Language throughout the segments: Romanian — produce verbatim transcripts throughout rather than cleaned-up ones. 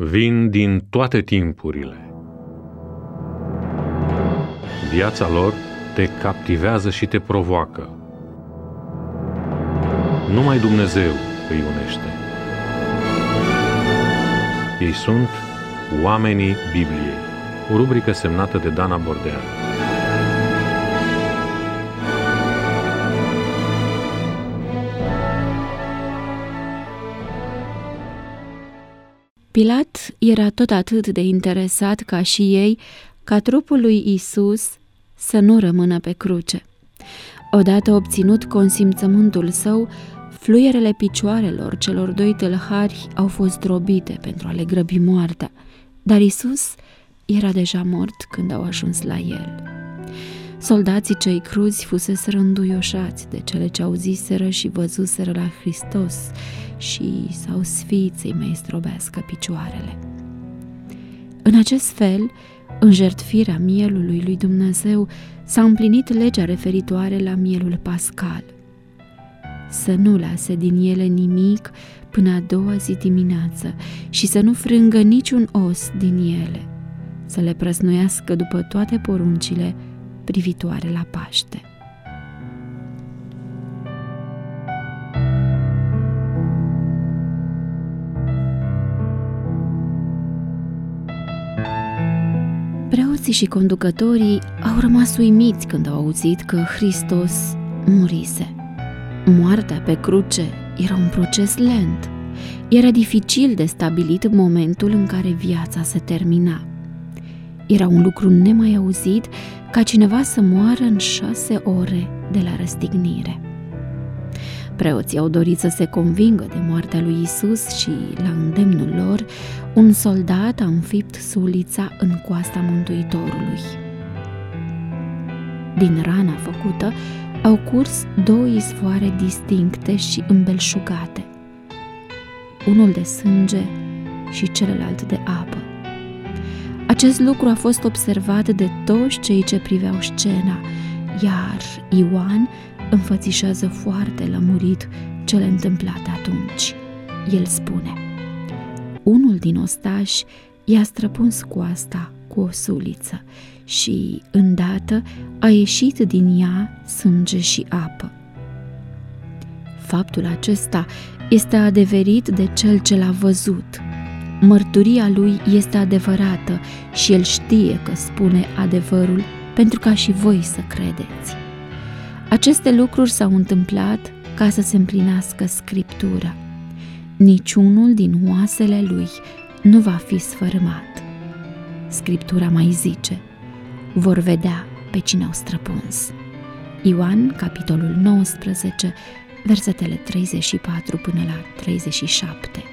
vin din toate timpurile. Viața lor te captivează și te provoacă. Numai Dumnezeu îi unește. Ei sunt Oamenii Bibliei, o rubrică semnată de Dana Bordean. Pilat era tot atât de interesat ca și ei ca trupul lui Iisus să nu rămână pe cruce. Odată obținut consimțământul său, fluierele picioarelor celor doi tâlhari au fost drobite pentru a le grăbi moartea, dar Iisus era deja mort când au ajuns la el. Soldații cei cruzi fuseseră înduioșați de cele ce auziseră și văzuseră la Hristos și s-au sfiit să-i mai zdrobească picioarele. În acest fel, în jertfirea mielului lui Dumnezeu s-a împlinit legea referitoare la mielul pascal. Să nu lase din ele nimic până a doua zi dimineață și să nu frângă niciun os din ele, să le prăznuiască după toate poruncile privitoare la Paște. Preoții și conducătorii au rămas uimiți când au auzit că Hristos murise. Moartea pe cruce era un proces lent. Era dificil de stabilit momentul în care viața se termina. Era un lucru nemai auzit ca cineva să moară în șase ore de la răstignire. Preoții au dorit să se convingă de moartea lui Iisus și, la îndemnul lor, un soldat a înfipt sulița în coasta Mântuitorului. Din rana făcută au curs două izvoare distincte și îmbelșugate, unul de sânge și celălalt de apă. Acest lucru a fost observat de toți cei ce priveau scena, iar Ioan înfățișează foarte lămurit cele întâmplate atunci. El spune: unul din ostași i-a străpuns coasta cu o suliță și, îndată, a ieșit din ea sânge și apă. Faptul acesta este adeverit de cel ce l-a văzut. Mărturia lui este adevărată și el știe că spune adevărul pentru ca și voi să credeți. Aceste lucruri s-au întâmplat ca să se împlinească Scriptura. Niciunul din oasele lui nu va fi sfărâmat. Scriptura mai zice: vor vedea pe cine au străpuns. Ioan, capitolul nouăsprezece, versetele treizeci și patru până la treizeci și șapte.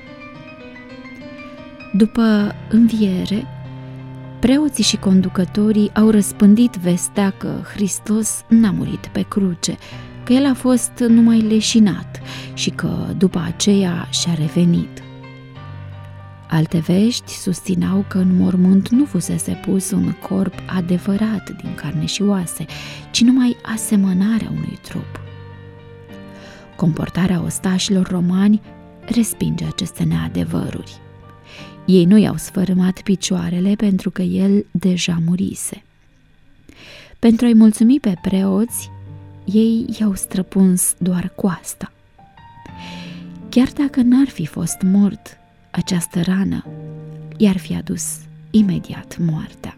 După înviere, preoții și conducătorii au răspândit vestea că Hristos n-a murit pe cruce, că el a fost numai leșinat și că după aceea și-a revenit. Alte vești susțineau că în mormânt nu fusese pus un corp adevărat din carne și oase, ci numai asemănarea unui trup. Comportarea ostașilor romani respinge aceste neadevăruri. Ei nu i-au sfărâmat picioarele pentru că el deja murise. Pentru a-i mulțumi pe preoți, ei i-au străpuns doar coasta. Chiar dacă n-ar fi fost mort, această rană i-ar fi adus imediat moartea.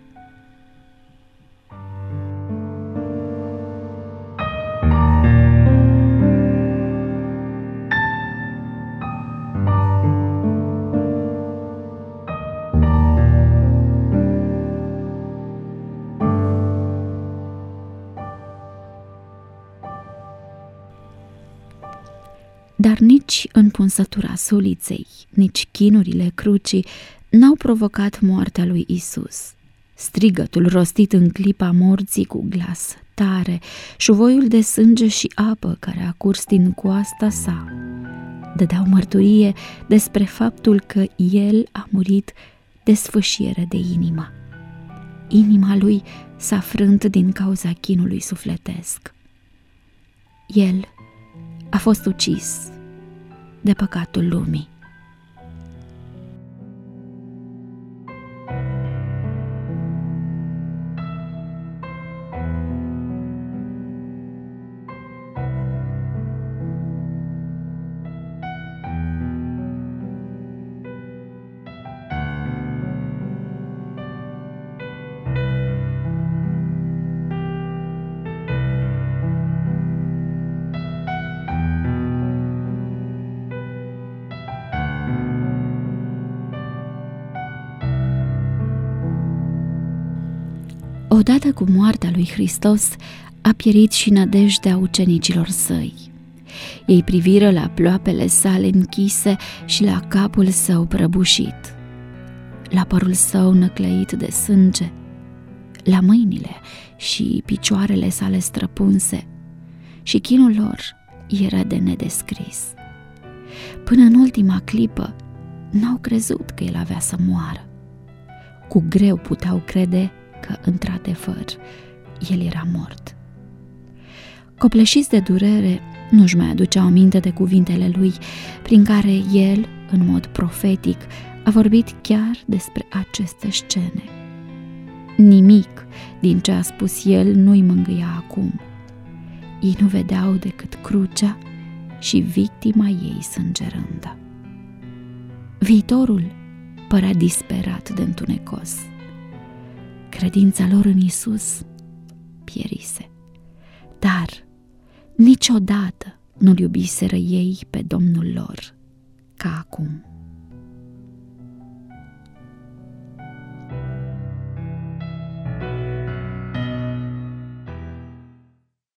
Dar nici împunsătura suliței, nici chinurile crucii n-au provocat moartea lui Isus. Strigătul rostit în clipa morții cu glas tare, șuvoiul de sânge și apă care a curs din coasta sa, dădeau mărturie despre faptul că el a murit de sfâșiere de inimă. Inima lui s-a frânt din cauza chinului sufletesc. El a fost ucis de păcatul lumii. Odată cu moartea lui Hristos a pierit și nădejdea ucenicilor săi. Ei priviră la ploapele sale închise și la capul său prăbușit, la părul său năclăit de sânge, la mâinile și picioarele sale străpunse, și chinul lor era de nedescris. Până în ultima clipă n-au crezut că el avea să moară. Cu greu puteau crede că, într-adevăr, el era mort. Copleșiți de durere, nu-și mai aduceau aminte de cuvintele lui, prin care el, în mod profetic, a vorbit chiar despre aceste scene. Nimic din ce a spus el nu-i mângâia acum. Ei nu vedeau decât crucea și victima ei sângerândă. Viitorul părea disperat de întunecos. Credința lor în Iisus pierise, dar niciodată nu-L iubiseră ei pe Domnul lor ca acum.